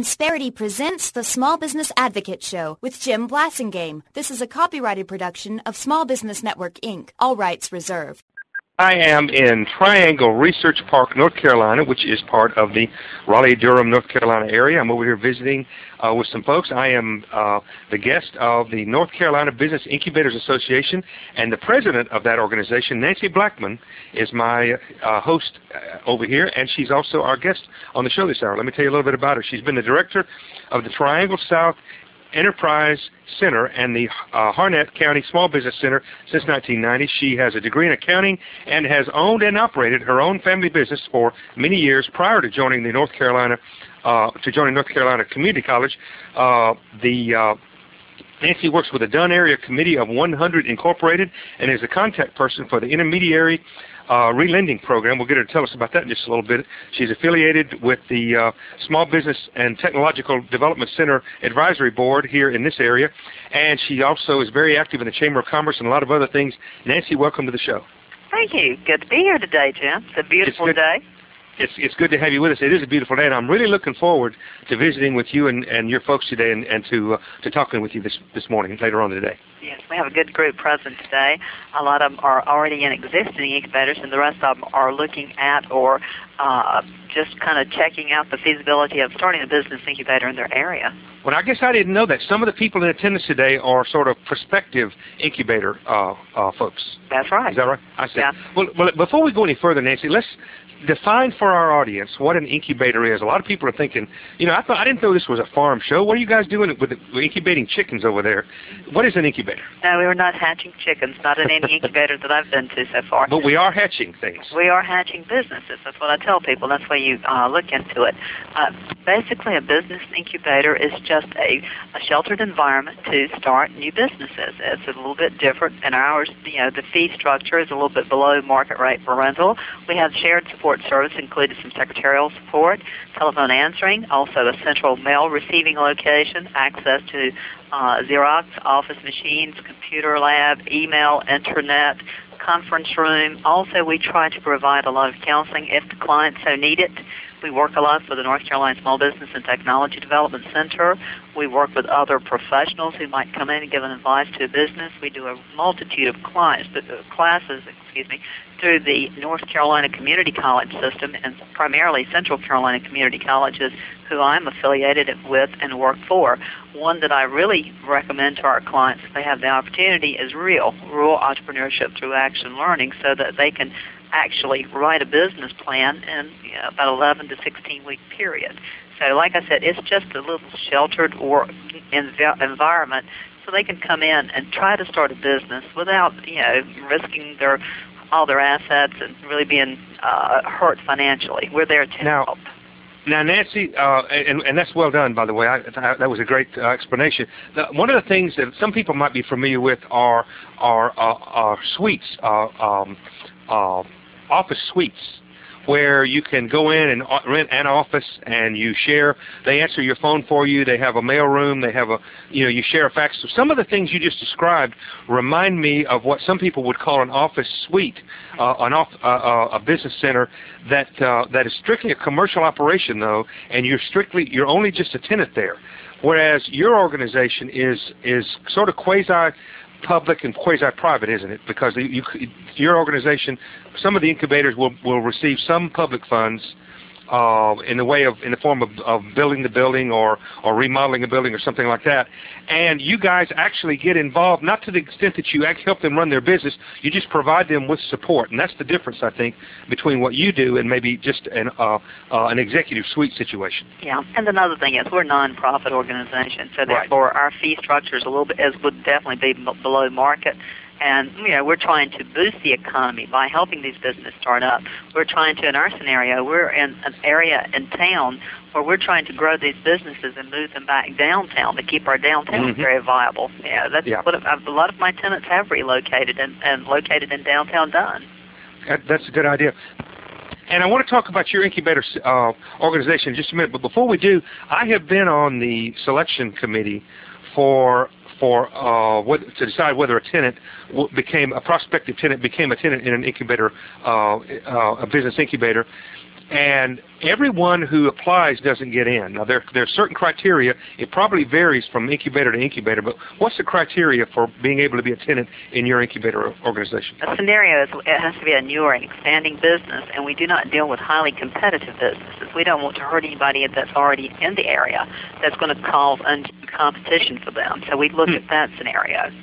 Insperity presents the Small Business Advocate Show with Jim Blasingame. This is a copyrighted production of Small Business Network, Inc., all rights reserved. I am in Triangle Research Park, North Carolina, which is part of the Raleigh-Durham, North Carolina area. I'm over here visiting with some folks. I am the guest of the North Carolina Business Incubators Association, and the president of that organization, Nancy Blackman, is my host over here, and she's also our guest on the show this hour. Let me tell you a little bit about her. She's been the director of the Triangle South Enterprise Center and the Harnett County Small Business Center since 1990. She has a degree in accounting and has owned and operated her own family business for many years prior to joining the North Carolina Community College. Nancy works with the Dunn Area Committee of 100 Incorporated and is a contact person for the Intermediary Relending Program. We'll get her to tell us about that in just a little bit. She's affiliated with the Small Business and Technological Development Center Advisory Board here in this area, and she also is very active in the Chamber of Commerce and a lot of other things. Nancy, welcome to the show. Thank you. Good to be here today, Jim. It's a beautiful day. It's good to have you with us. It is a beautiful day, and I'm really looking forward to visiting with you and your folks today and to talking with you this morning, later on today. Yes, we have a good group present today. A lot of them are already in existing incubators, and the rest of them are looking at or just kind of checking out the feasibility of starting a business incubator in their area. Well, I guess I didn't know that. Some of the people in attendance today are sort of prospective incubator folks. That's right. Is that right? I see. Yeah. Well, before we go any further, Nancy, let's define for our audience what an incubator is. A lot of people are thinking, I didn't know this was a farm show. What are you guys doing with incubating chickens over there? What is an incubator? No, we are not hatching chickens, not in any incubator that I've been to so far. But we are hatching things. We are hatching businesses. That's what I tell people. That's why you look into it. Basically, a business incubator is just a sheltered environment to start new businesses. It's a little bit different. And ours, the fee structure is a little bit below market rate for rental. We have shared support service, including some secretarial support, telephone answering, also a central mail receiving location, access to Xerox, office machines, computer lab, email, internet, conference room. Also, we try to provide a lot of counseling if the client so need it. We work a lot with the North Carolina Small Business and Technology Development Center. We work with other professionals who might come in and give an advice to a business. We do a multitude of classes through the North Carolina Community College system and primarily Central Carolina Community Colleges, who I'm affiliated with and work for. One that I really recommend to our clients if they have the opportunity is Rural Entrepreneurship Through Action Learning, so that they can actually write a business plan in about 11 to 16-week period. So like I said, it's just a little sheltered or environment so they can come in and try to start a business without, risking all their assets and really being hurt financially. We're there to help. Now, Nancy, and that's well done, by the way. That was a great explanation. One of the things that some people might be familiar with are suites, office suites, where you can go in and rent an office and you share. They answer your phone for you. They have a mail room. They have you share a fax. So some of the things you just described remind me of what some people would call an office suite, a business center that is strictly a commercial operation, though, and you're only just a tenant there. Whereas your organization is sort of quasi-public and quasi-private, isn't it? Because your organization, some of the incubators will receive some public funds in the form of building the building or remodeling a building or something like that. And you guys actually get involved, not to the extent that you help them run their business. You just provide them with support, and that's the difference, I think, between what you do and maybe just an executive suite situation. Yeah, and another thing is we're a non-profit organization, so therefore our fee structure is a little bit, would definitely be below market. And, we're trying to boost the economy by helping these businesses start up. We're trying to, in our scenario, we're in an area in town where we're trying to grow these businesses and move them back downtown to keep our downtown very viable. That's what a lot of my tenants have relocated and located in downtown Dunn. That's a good idea. And I want to talk about your incubator organization in just a minute. But before we do, I have been on the selection committee to decide whether a prospective tenant became a tenant in an incubator, a business incubator. and everyone who applies doesn't get in. Now, there are certain criteria. It probably varies from incubator to incubator, but what's the criteria for being able to be a tenant in your incubator organization? The scenario is it has to be a new or an expanding business, and we do not deal with highly competitive businesses. We don't want to hurt anybody that's already in the area that's going to cause undue competition for them. So we look at that scenario.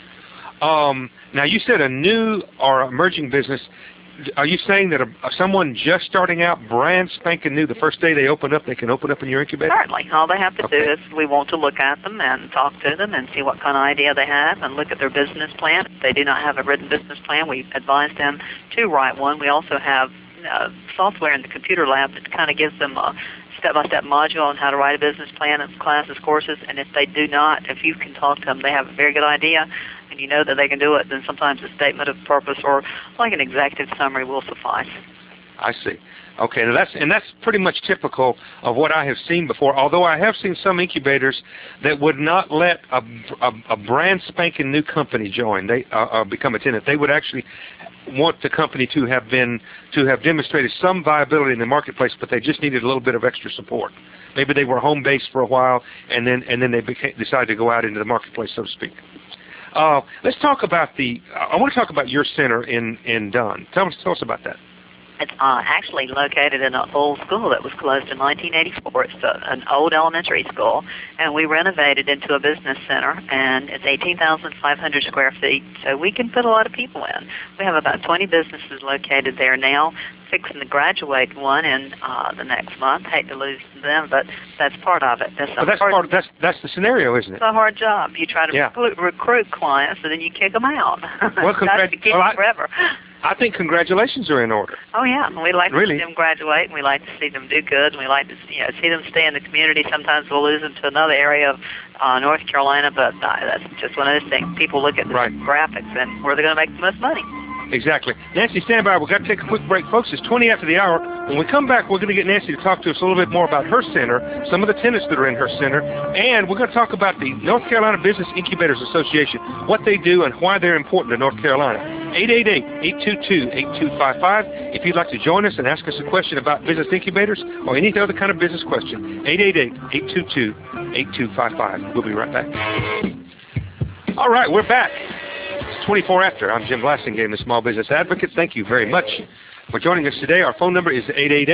Now, you said a new or emerging business. Are you saying that someone just starting out, brand spanking new, the first day they open up, they can open up in your incubator? Certainly. All they have to do is we want to look at them and talk to them and see what kind of idea they have and look at their business plan. If they do not have a written business plan, we advise them to write one. We also have software in the computer lab that kind of gives them a step-by-step module on how to write a business plan and classes, courses, and if they do not, if you can talk to them, they have a very good idea, and you know that they can do it, then sometimes a statement of purpose or like an executive summary will suffice. I see. Okay, now that's pretty much typical of what I have seen before, although I have seen some incubators that would not let a brand spanking new company join, they become a tenant. They would actually want the company to have demonstrated some viability in the marketplace, but they just needed a little bit of extra support. Maybe they were home based for a while, and then they decided to go out into the marketplace, so to speak. Let's talk about I want to talk about your center in Dunn. Tell us about that. It's actually located in an old school that was closed in 1984. It's an old elementary school, and we renovated into a business center, and it's 18,500 square feet, so we can put a lot of people in. We have about 20 businesses located there now, fixing to graduate one in the next month. Hate to lose them, but that's part of it. That's the scenario, isn't it? It's a hard job. You try to recruit clients, and then you kick them out. Well, forever. I think congratulations are in order. Oh yeah, we like to see them graduate, and we like to see them do good, and we like to see them stay in the community. Sometimes we'll lose them to another area of North Carolina, but that's just one of those things. People look at the graphics and where they're going to make the most money. Exactly. Nancy, stand by. We've got to take a quick break, folks. It's 20 after the hour. When we come back, we're going to get Nancy to talk to us a little bit more about her center, some of the tenants that are in her center, and we're going to talk about the North Carolina Business Incubators Association, what they do and why they're important to North Carolina. 888-822-8255. If you'd like to join us and ask us a question about business incubators or any other kind of business question, 888-822-8255. We'll be right back. All right, we're back. 24 after. I'm Jim Blasingame, the Small Business Advocate. Thank you very much for joining us today. Our phone number is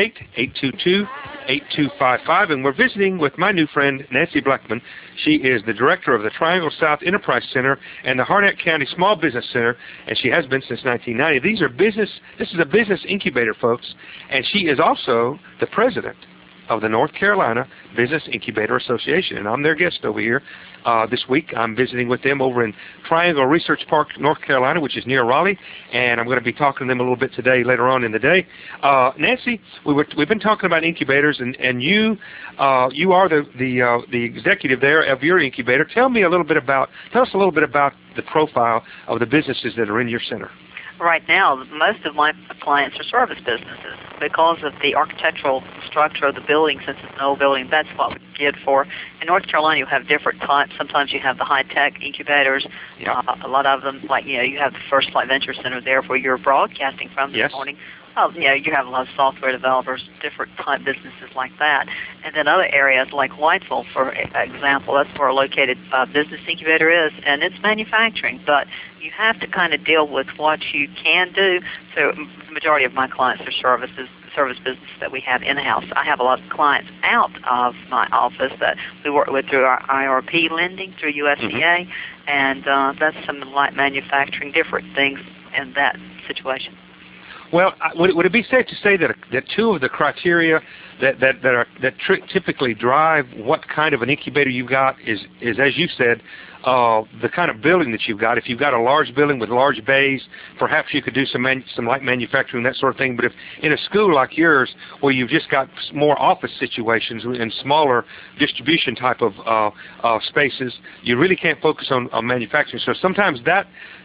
888-822-8255, and we're visiting with my new friend, Nancy Blackman. She is the director of the Triangle South Enterprise Center and the Harnett County Small Business Center, and she has been since 1990. This is a business incubator, folks, and she is also the president of the North Carolina Business Incubator Association, and I'm their guest over here. This week I'm visiting with them over in Triangle Research Park, North Carolina, which is near Raleigh, and I'm going to be talking to them a little bit today, later on in the day. Nancy, we've been talking about incubators, and you are the executive there of your incubator. Tell us a little bit about the profile of the businesses that are in your center. Right now, most of my clients are service businesses because of the architectural structure of the building. Since it's an old building, that's what we geared for. In North Carolina, you have different types. Sometimes you have the high-tech incubators. Yeah. A lot of them, like you have the First Flight Venture Center there where you're broadcasting from this morning. You have a lot of software developers, different type businesses like that. And then other areas like Whiteville, for example, that's where a located business incubator is, and it's manufacturing. But you have to kind of deal with what you can do. So the majority of my clients are service business that we have in-house. I have a lot of clients out of my office that we work with through our IRP lending through USDA, and that's some light manufacturing, different things in that situation. Well, would it be safe to say that two of the criteria that typically drive what kind of an incubator you've got is as you said, the kind of building that you've got? If you've got a large building with large bays, perhaps you could do some light manufacturing, that sort of thing. But if in a school like yours, where you've just got more office situations and smaller distribution type of spaces, you really can't focus on manufacturing. So sometimes that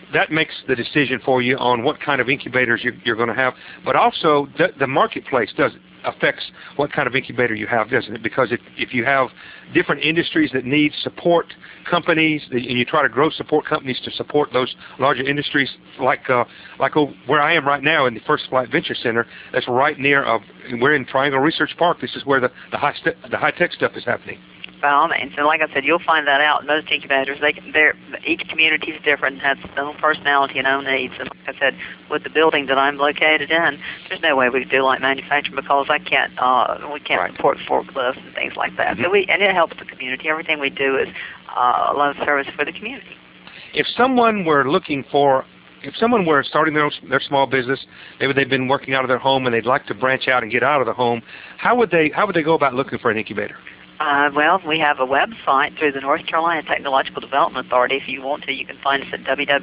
that makes the decision for you on what kind of incubators you're going to have. But also, the marketplace affects what kind of incubator you have, doesn't it? Because if you have different industries that need support companies, and you try to grow support companies to support those larger industries, like where I am right now in the First Flight Venture Center, that's right near. We're in Triangle Research Park. This is where the high-tech stuff is happening. By all means, and like I said, you'll find that out in most incubators. Each community is different and has its own personality and own needs. And like I said, with the building that I'm located in, there's no way we could do like manufacturing because we can't Right. support forklifts and things like that. Mm-hmm. So and it helps the community. Everything we do is a loan service for the community. If someone were starting their small business, maybe they've been working out of their home and they'd like to branch out and get out of the home, how would they go about looking for an incubator? Well, we have a website through the North Carolina Technological Development Authority. If you want to, you can find us at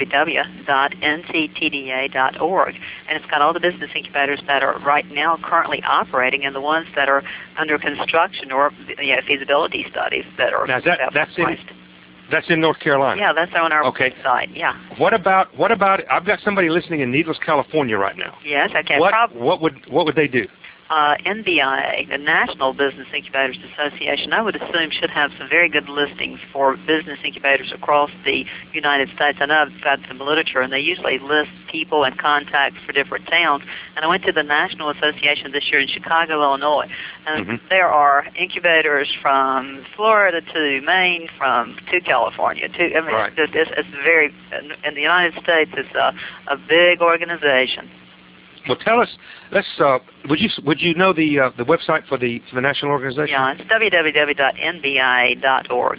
www.nctda.org. And it's got all the business incubators that are right now currently operating and the ones that are under construction or feasibility studies that are That's in North Carolina? Yeah, that's on our website, yeah. What about, I've got somebody listening in Needles, California right now. Yes, okay. What would they do? NBIA, the National Business Incubators Association, I would assume should have some very good listings for business incubators across the United States. I know I've got some literature, and they usually list people and contacts for different towns. And I went to the National Association this year in Chicago, Illinois, and there are incubators from Florida to Maine, to California. Right. It's very, in the United States, it's a big organization. Well, tell us. Would you know the website for the national organization? Yeah, it's www.nbia.org.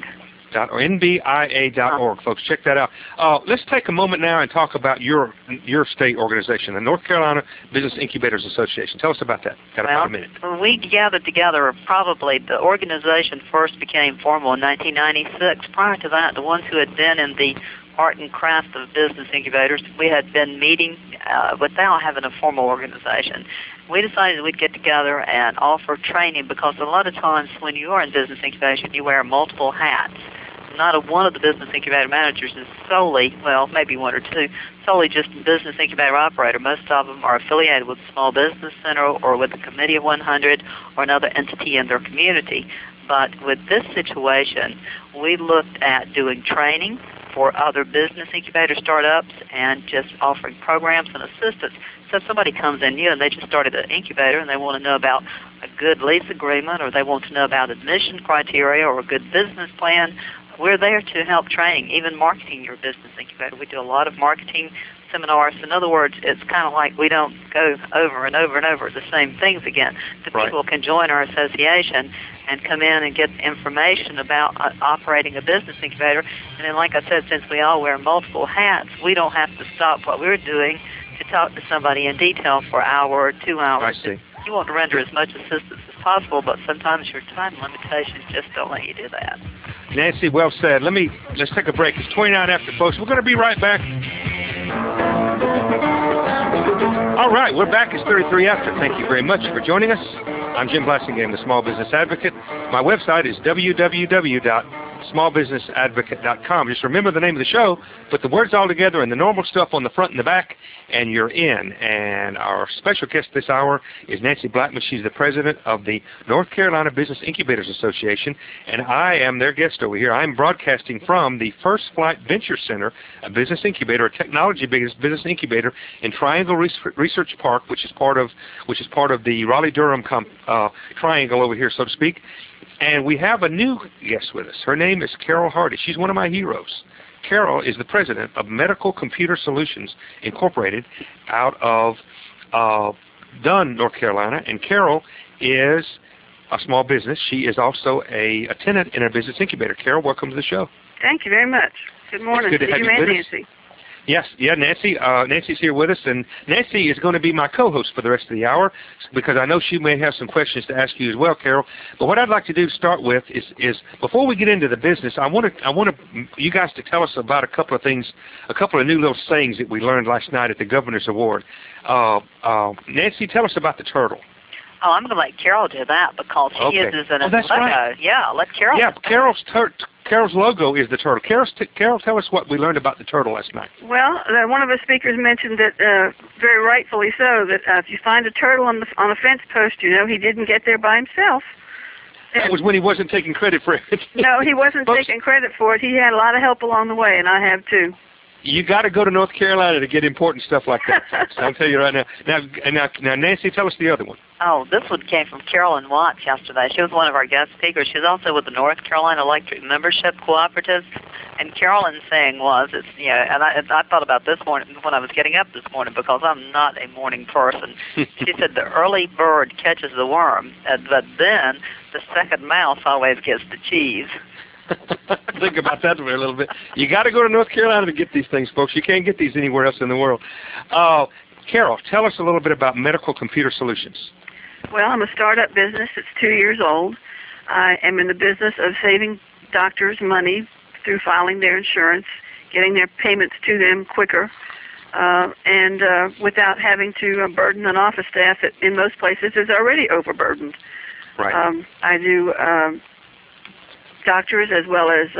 NBIA.org, folks. Check that out. Let's take a moment now and talk about your state organization, the North Carolina Business Incubators Association. Tell us about that. Got about a minute. When we gathered together, probably the organization first became formal in 1996. Prior to that, the ones who had been in the art and craft of business incubators, we had been meeting without having a formal organization. We decided we'd get together and offer training because a lot of times when you are in business incubation, you wear multiple hats. Not one of the business incubator managers is solely, well, maybe one or two, solely just a business incubator operator. Most of them are affiliated with a small business center or with a committee of 100 or another entity in their community. But with this situation, we looked at doing training for other business incubator startups and just offering programs and assistance. So if somebody comes in new and they just started an incubator and they want to know about a good lease agreement or they want to know about admission criteria or a good business plan, we're there to help train, even marketing your business incubator. We do a lot of marketing seminars. In other words, it's kind of like we don't go over and over and over the same things again. The people can join our association and come in and get information about operating a business incubator. And then, like I said, since we all wear multiple hats, we don't have to stop what we're doing to talk to somebody in detail for an hour or 2 hours. I see. You want to render as much assistance as possible, but sometimes your time limitations just don't let you do that. Nancy, well said. Let's take a break. It's 29 after, folks. We're going to be right back. All right, we're back. It's 33 after. Thank you very much for joining us. I'm Jim Blassingame, the Small Business Advocate. My website is www.smallbusinessadvocate.com. Just remember the name of the show, put the words all together and the normal stuff on the front and the back, and you're in. And our special guest this hour is Nancy Blackman. She's the president of the North Carolina Business Incubators Association, and I am their guest over here. I'm broadcasting from the First Flight Venture Center, a business incubator, a technology business incubator in Triangle Research Park, which is part of the Raleigh-Durham triangle over here, so to speak. And we have a new guest with us. Her name is Carol Hardy. She's one of my heroes. Carol is the president of Medical Computer Solutions Incorporated out of Dunn, North Carolina. And Carol is a small business. She is also a tenant in a business incubator. Carol, welcome to the show. Thank you very much. Good morning. Good to have you with us. Nancy. Yes, Nancy. Nancy's here with us, and Nancy is going to be my co-host for the rest of the hour because I know she may have some questions to ask you as well, Carol. But what I'd like to do to start with is before we get into the business, I want you guys to tell us about a couple of things, a couple of new little sayings that we learned last night at the Governor's Award. Nancy, tell us about the turtle. Oh, I'm going to let Carol do that because she uses an logo. Right. Yeah, let Carol. Yeah, Carol's logo is the turtle. Carol, tell us what we learned about the turtle last night. Well, one of the speakers mentioned that, very rightfully so, that if you find a turtle on a fence post, you know he didn't get there by himself. That was when he wasn't taking credit for it. No, he wasn't taking credit for it. He had a lot of help along the way, and I have too. You got to go to North Carolina to get important stuff like that, folks. I'll tell you right now. Now, Nancy, tell us the other one. Oh, this one came from Carolyn Watts yesterday. She was one of our guest speakers. She's also with the North Carolina Electric Membership Cooperative. And Carolyn's saying was, and I thought about this morning when I was getting up this morning because I'm not a morning person. She said the early bird catches the worm, but then the second mouse always gets the cheese. Think about that for a little bit. You got to go to North Carolina to get these things, folks. You can't get these anywhere else in the world. Carol, tell us a little bit about Medical Computer Solutions. Well, I'm a startup business. It's 2 years old. I am in the business of saving doctors money through filing their insurance, getting their payments to them quicker, and without having to burden an office staff that in most places is already overburdened. Right. I do doctors as well as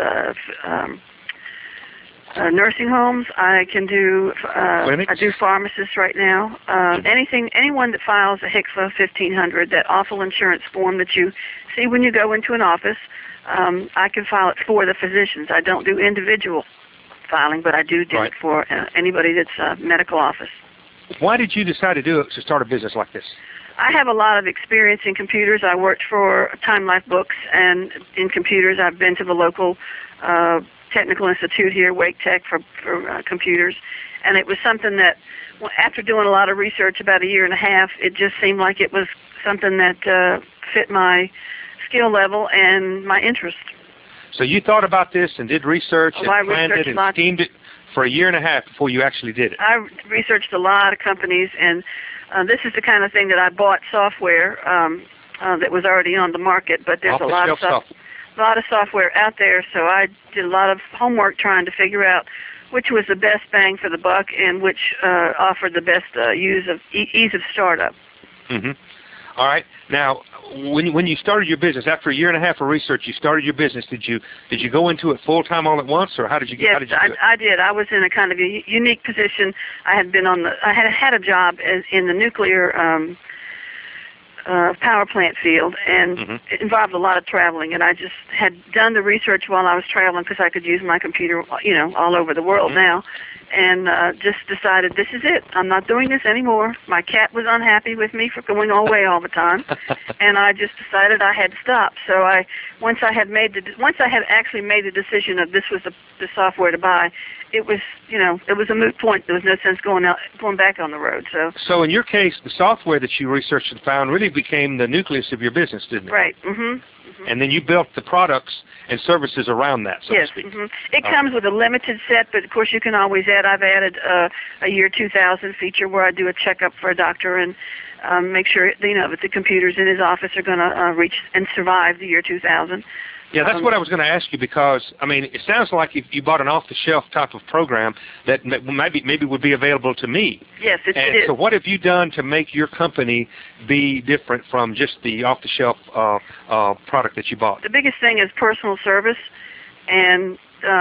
nursing homes. I can do I do pharmacists right now. Anyone that files a HCFA 1500, that awful insurance form that you see when you go into an office, I can file it for the physicians. I don't do individual filing, but I do it for anybody that's a medical office. Why did you decide to start a business like this? I have a lot of experience in computers. I worked for Time Life Books, and in computers I've been to the local technical institute here, Wake Tech, for computers. And it was something that, after doing a lot of research about a year and a half, it just seemed like it was something that fit my skill level and my interest. So you thought about this and did research and planned it and schemed it for a year and a half before you actually did it. I researched a lot of companies, and this is the kind of thing that I bought software that was already on the market, but there's a lot of software out there, so I did a lot of homework trying to figure out which was the best bang for the buck and which offered the best ease of startup. Mm-hmm. All right. Now, when you started your business, after a year and a half of research, you started your business. Did you go into it full time all at once, or how did you get? Yes, how did you do it? I did. I was in a kind of a unique position. I had a job in the nuclear power plant field, and it involved a lot of traveling. And I just had done the research while I was traveling because I could use my computer, all over the world now. And just decided, this is it. I'm not doing this anymore. My cat was unhappy with me for going away all the time, and I just decided I had to stop. So once I had actually made the decision of this was the software to buy, it was a moot point. There was no sense going back on the road. So in your case, the software that you researched and found really became the nucleus of your business, didn't it? Right. Mm-hmm. And then you built the products and services around that, so to speak. Yes. It comes with a limited set, but of course you can always add. I've added a year 2000 feature where I do a checkup for a doctor and make sure that the computers in his office are going to reach and survive the year 2000. Yeah, that's what I was going to ask you because, it sounds like if you bought an off-the-shelf type of program that maybe would be available to me. Yes, it is. So what have you done to make your company be different from just the off-the-shelf product that you bought? The biggest thing is personal service and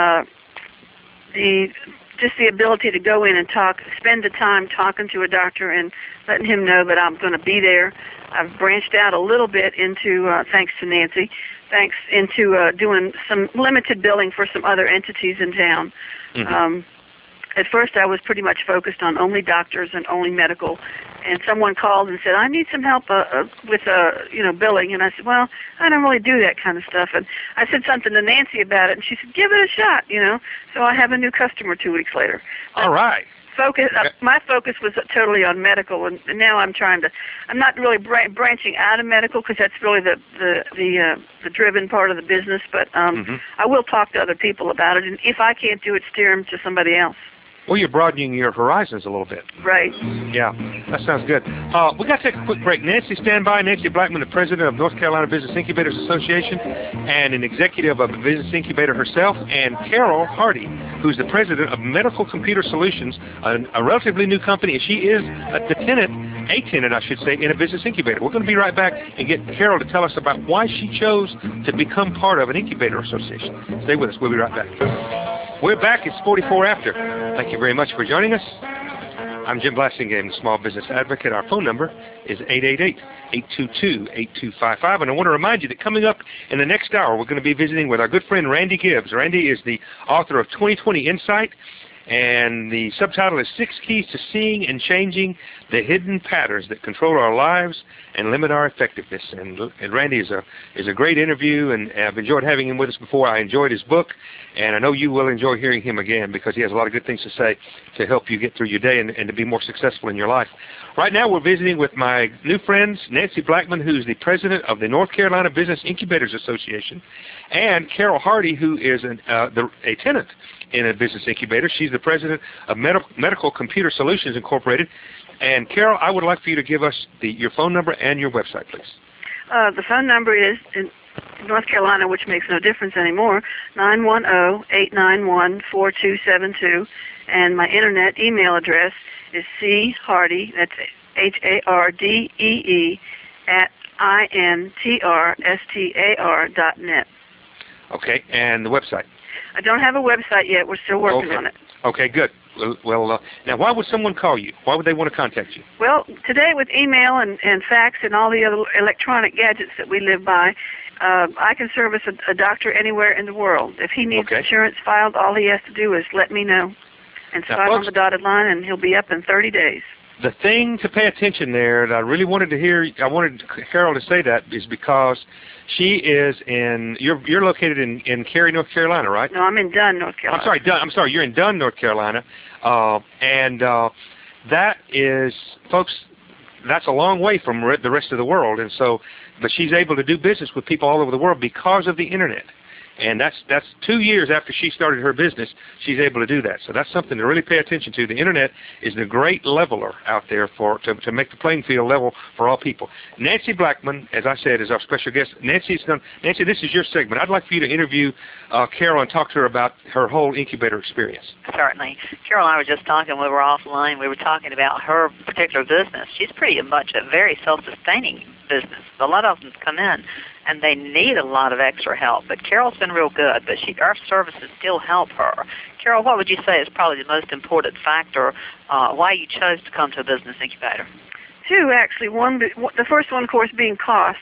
the ability to go in and spend the time talking to a doctor and letting him know that I'm going to be there. I've branched out a little bit into, thanks to Nancy, doing some limited billing for some other entities in town. Mm-hmm. At first, I was pretty much focused on only doctors and only medical. And someone called and said, I need some help with billing. And I said, well, I don't really do that kind of stuff. And I said something to Nancy about it, and she said, give it a shot, So I have a new customer 2 weeks later. All right. My focus was totally on medical, and now I'm not really branching out of medical because that's really the driven part of the business, but I will talk to other people about it, and if I can't do it, steer them to somebody else. Well, you're broadening your horizons a little bit. Right. Yeah, that sounds good. We got to take a quick break. Nancy, stand by. Nancy Blackman, the president of North Carolina Business Incubators Association and an executive of the Business Incubator herself, and Carol Hardy, who's the president of Medical Computer Solutions, a relatively new company. She is the tenant a tenant, I should say, in a business incubator. We're going to be right back and get Carol to tell us about why she chose to become part of an incubator association. Stay with us. We'll be right back. We're back. It's 44 after. Thank you very much for joining us. I'm Jim Blasingame, the Small Business Advocate. Our phone number is 888-822-8255. And I want to remind you that coming up in the next hour, we're going to be visiting with our good friend Randy Gibbs. Randy is the author of 2020 Insight, and the subtitle is 6 Keys to Seeing and Changing the Hidden Patterns That Control Our Lives and Limit Our Effectiveness. And Randy is a great interview, and I've enjoyed having him with us before. I enjoyed his book, and I know you will enjoy hearing him again because he has a lot of good things to say to help you get through your day and to be more successful in your life. Right now we're visiting with my new friends, Nancy Blackman, who's the president of the North Carolina Business Incubators Association, and Carol Hardy, who is a tenant in a business incubator. She's the president of Medical Computer Solutions Incorporated. And Carol, I would like for you to give us your phone number and your website, please. The phone number is in North Carolina, which makes no difference anymore, 910-891-4272. And my internet email address is charDee, that's HARDEE, @INTRSTAR.net. Okay, and the website? I don't have a website yet. We're still working on it. Okay, good. Well, now, why would someone call you? Why would they want to contact you? Well, today with email and fax and all the other electronic gadgets that we live by, I can service a doctor anywhere in the world. If he needs insurance filed, all he has to do is let me know and sign on the dotted line, and he'll be up in 30 days. The thing to pay attention there that I really wanted to hear, I wanted Carol to say that, is because she is you're located in Cary, North Carolina, right? No, I'm in Dunn, North Carolina. I'm sorry, you're in Dunn, North Carolina. That is, folks, that's a long way from the rest of the world. And so, but she's able to do business with people all over the world because of the Internet. And that's 2 years after she started her business, she's able to do that. So that's something to really pay attention to. The Internet is the great leveler out there to make the playing field level for all people. Nancy Blackman, as I said, is our special guest. Nancy, this is your segment. I'd like for you to interview Carol and talk to her about her whole incubator experience. Certainly. Carol and I were just talking. We were offline. We were talking about her particular business. She's pretty much a very self-sustaining business. A lot of them come in and they need a lot of extra help. But Carol's been real good, but our services still help her. Carol, what would you say is probably the most important factor why you chose to come to a business incubator? Two, actually. One, the first one, of course, being cost,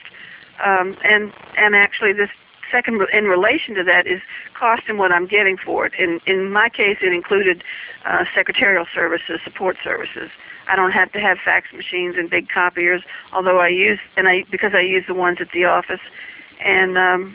and actually this second in relation to that is cost and what I'm getting for it. In my case, it included secretarial services, support services. I don't have to have fax machines and big copiers, although because I use the ones at the office, and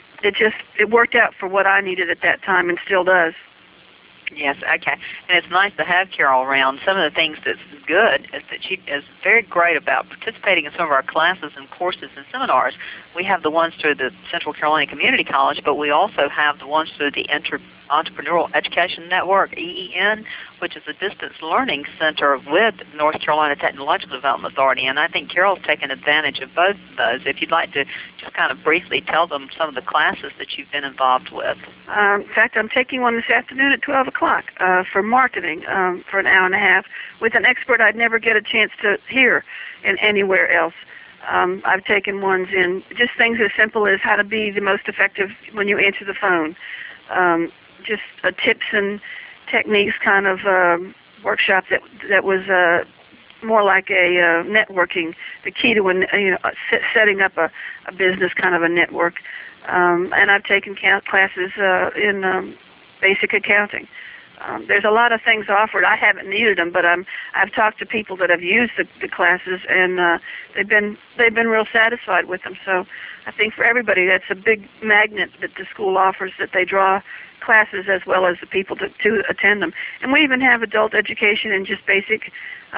it worked out for what I needed at that time and still does. Yes, okay. And it's nice to have Carol around. Some of the things that's good is that she is very great about participating in some of our classes and courses and seminars. We have the ones through the Central Carolina Community College, but we also have the ones through the Entrepreneurial Education Network, EEN, which is a distance learning center with North Carolina Technological Development Authority. And I think Carol's taken advantage of both of those. If you'd like to just kind of briefly tell them some of the classes that you've been involved with. In fact, I'm taking one this afternoon at 12 o'clock for marketing for an hour and a half with an expert I'd never get a chance to hear in anywhere else. I've taken ones in just things as simple as how to be the most effective when you answer the phone. Just tips and techniques kind of workshop that was more like a networking, the key to setting up a business kind of a network. And I've taken classes in basic accounting. There's a lot of things offered. I haven't needed them, but I've talked to people that have used the classes, and they've been real satisfied with them. So I think for everybody, that's a big magnet that the school offers, that they draw classes as well as the people to attend them. And we even have adult education and just basic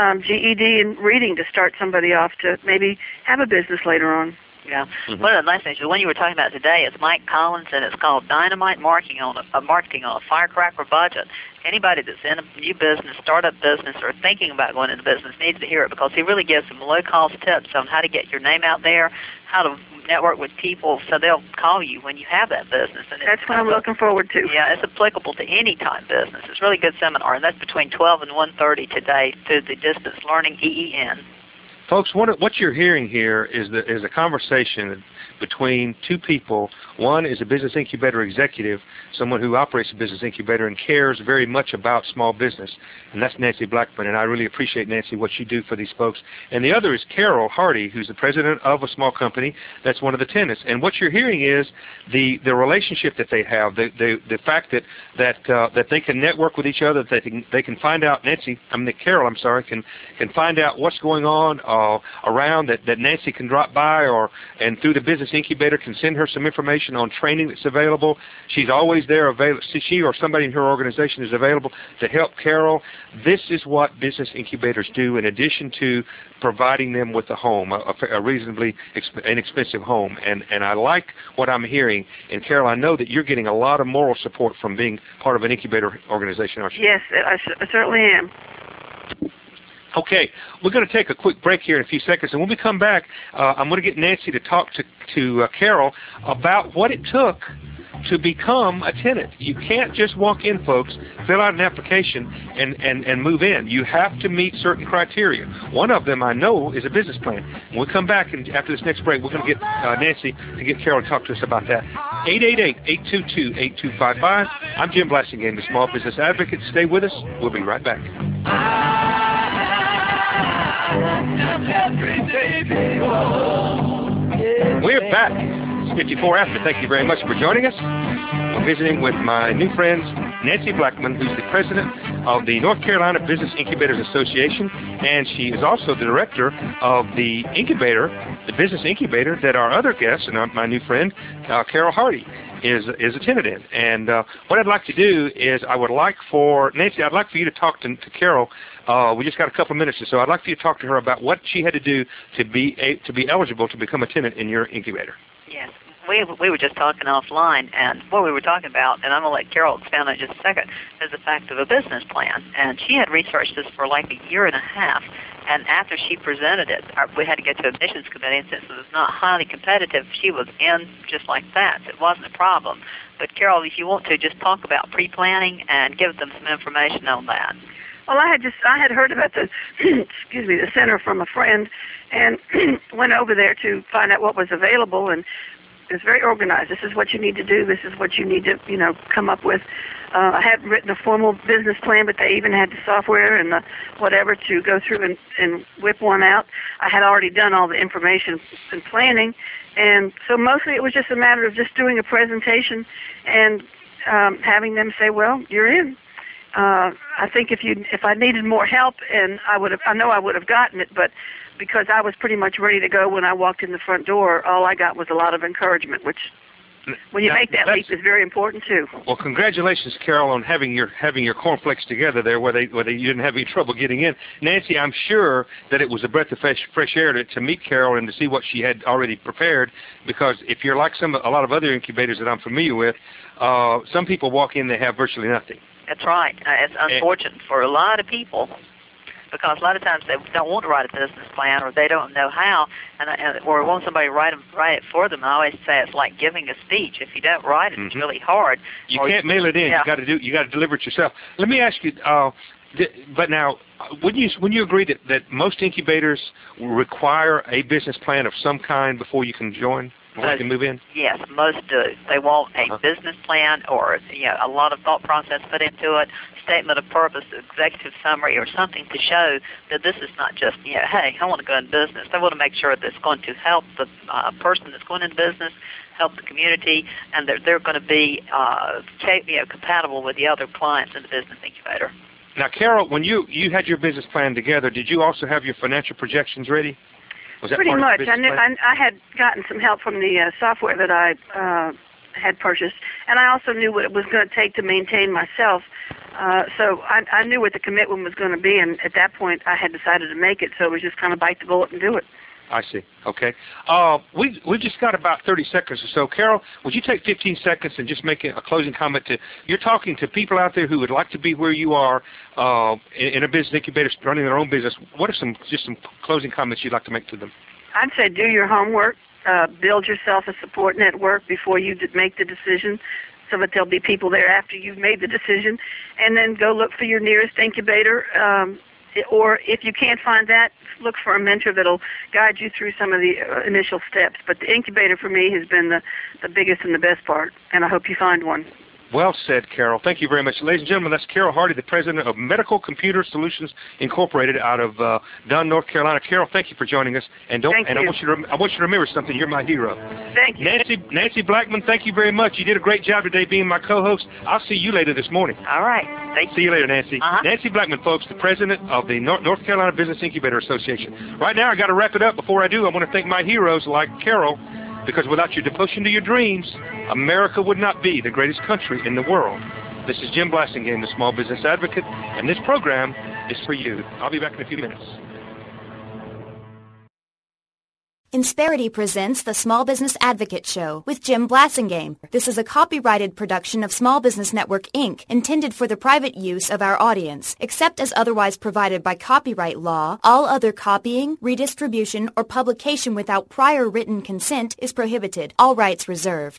GED and reading to start somebody off to maybe have a business later on. Yeah. Mm-hmm. One of the nice things, the one you were talking about today, is Mike Collins, and it's called Dynamite Marketing on a Firecracker Budget. Anybody that's in a new business, startup business, or thinking about going into business needs to hear it, because he really gives some low-cost tips on how to get your name out there, how to network with people so they'll call you when you have that business. And that's what I'm looking forward to. Yeah, it's applicable to any type business. It's a really good seminar, and that's between 12 and 1:30 today through the Distance Learning EEN. Folks, what you're hearing here is a conversation between two people. One is a business incubator executive, someone who operates a business incubator and cares very much about small business, and that's Nancy Blackman, and I really appreciate, Nancy, what you do for these folks. And the other is Carol Hardy, who's the president of a small company that's one of the tenants. And what you're hearing is the relationship that they have, the fact that they can network with each other, that they can find out, Carol, can find out what's going on around, that Nancy can drop by, and through the business incubator can send her some information on training that's available. She's always there available. She or somebody in her organization is available to help Carol. This is what business incubators do in addition to providing them with a home, a reasonably inexpensive home. And I like what I'm hearing. And Carol, I know that you're getting a lot of moral support from being part of an incubator organization, aren't you? Yes, I certainly am. Okay, we're going to take a quick break here in a few seconds, and when we come back, I'm going to get Nancy to talk to Carol about what it took to become a tenant. You can't just walk in, folks, fill out an application, and move in. You have to meet certain criteria. One of them, I know, is a business plan. When we come back, and after this next break, we're going to get Nancy to get Carol to talk to us about that. 888-822-8255. I'm Jim Blassingame, the Small Business Advocate. Stay with us. We'll be right back. We're back. It's 54 after. Thank you very much for joining us. We're visiting with my new friends, Nancy Blackman, who's the president of the North Carolina Business Incubators Association, and she is also the director of the incubator, the business incubator that our other guest and my new friend, Carol Hardy, is a tenant in. And what I'd like to do is Nancy, I'd like for you to talk to Carol. We just got a couple of minutes or so. I'd like for you to talk to her about what she had to do to be eligible to become a tenant in your incubator. Yes. We were just talking offline, and what we were talking about, and I'm going to let Carol expand on it in just a second, is the fact of a business plan. And she had researched this for like a year and a half, and after she presented it, we had to get to admissions committee, and since it was not highly competitive, she was in just like that. So it wasn't a problem. But Carol, if you want to, just talk about pre-planning and give them some information on that. Well, I had heard about the the center from a friend, and went over there to find out what was available, and it's very organized. This is what you need to do. This is what you need to, come up with. I hadn't written a formal business plan, but they even had the software and the whatever to go through and whip one out. I had already done all the information and planning, and so mostly it was just a matter of just doing a presentation and having them say, "Well, you're in." I think if I needed more help, and I know I would have gotten it, but because I was pretty much ready to go when I walked in the front door, all I got was a lot of encouragement, which when you make that leap is very important too. Well, congratulations, Carol, on having your cornflakes together there, where you didn't have any trouble getting in. Nancy, I'm sure that it was a breath of fresh air to meet Carol and to see what she had already prepared. Because if you're like a lot of other incubators that I'm familiar with, some people walk in, they have virtually nothing. That's right. It's unfortunate for a lot of people, because a lot of times they don't want to write a business plan, or they don't know how, or want somebody to write it for them. I always say it's like giving a speech. If you don't write it, it's really hard. You can't mail it in. Yeah. You got to deliver it yourself. Let me ask you. But now, wouldn't you agree that most incubators require a business plan of some kind before you can join? Before you can move in? Yes, most do. They want a business plan, or a lot of thought process put into it, statement of purpose, executive summary, or something to show that this is not just, hey, I want to go into business. They want to make sure that it's going to help the person that's going into business, help the community, and they're going to be compatible with the other clients in the business incubator. Now, Carol, when you had your business plan together, did you also have your financial projections ready? Was that pretty much? I had gotten some help from the software that I had purchased, and I also knew what it was going to take to maintain myself. So I knew what the commitment was going to be, and at that point I had decided to make it, so it was just kind of bite the bullet and do it. I see. Okay. We've just got about 30 seconds or so. Carol, would you take 15 seconds and just make a closing comment? You're talking to people out there who would like to be where you are in a business incubator, running their own business. What are some closing comments you'd like to make to them? I'd say do your homework. Build yourself a support network before you make the decision, so that there'll be people there after you've made the decision. And then go look for your nearest incubator or if you can't find that, look for a mentor that'll guide you through some of the initial steps. But the incubator for me has been the biggest and the best part, and I hope you find one. Well said, Carol. Thank you very much. Ladies and gentlemen, that's Carol Hardy, the president of Medical Computer Solutions Incorporated out of Dunn, North Carolina. Carol, thank you for joining us. And I want you to remember something. You're my hero. Thank you. Nancy Blackman, thank you very much. You did a great job today being my co-host. I'll see you later this morning. All right. Thank you. See you later, Nancy. Nancy Blackman, folks, the president of the North Carolina Business Incubator Association. Right now, I got to wrap it up. Before I do, I want to thank my heroes like Carol, because without your devotion to your dreams, America would not be the greatest country in the world. This is Jim Blassingame, the Small Business Advocate, and this program is for you. I'll be back in a few minutes. Insperity presents the Small Business Advocate Show with Jim Blassingame. This is a copyrighted production of Small Business Network, Inc., intended for the private use of our audience. Except as otherwise provided by copyright law, all other copying, redistribution, or publication without prior written consent is prohibited. All rights reserved.